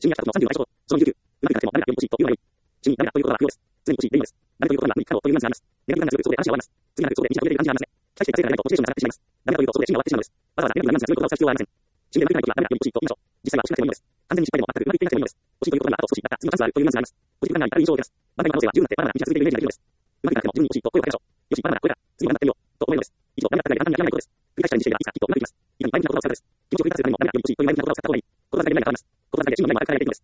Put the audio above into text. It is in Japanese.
主任や企画の30倍所と、その29、うまくいかなくてもダメだという欲しいというのが良い。主任、ダメだということは不要です。常に欲しい、レインです。ダメということが無理可能というニュアンスがあります。ネガティブなニュアンスがすべてそうで話が終わります。次なるエピソードで短く触れている感じがありますね。期待していた成果がないとモチベーションが下がってしまいます。ダメだというとそこで趣味が終わってしまうのです。わざわざネガティブなニュアンスが強い言葉を使う必要はありません。主任が繰り返すことはありません。主任が繰り返すことはダメだという欲しいというのが良いです。完全に失敗でも全くうまくいっていなくてもいいのです。欲しいということがある以上です。欲しいということがあと少しだった、次のチャンスがあるというニュアンスがあります。ポジティブ考えにある以上です。まだまだある以上です。まだまだの要素があるから道が続けているレベルです。うまくいかなくても自分に欲しいと声をかけましょう。よし、まだまだこれだ。次は頑張ってみよう。と思えるのです。以上、ダメだったら簡単に諦めないことです。繰り返しチャレンジしていればいつかきっとうまくいきます。以下に前向きな言葉を使うです。気持ちを振り出すためにもダメだという欲しいという前向きな言葉を使った方がいい。言葉遣いで未来が変わります。言葉遣いでチームのメンバーが変えられていくのです。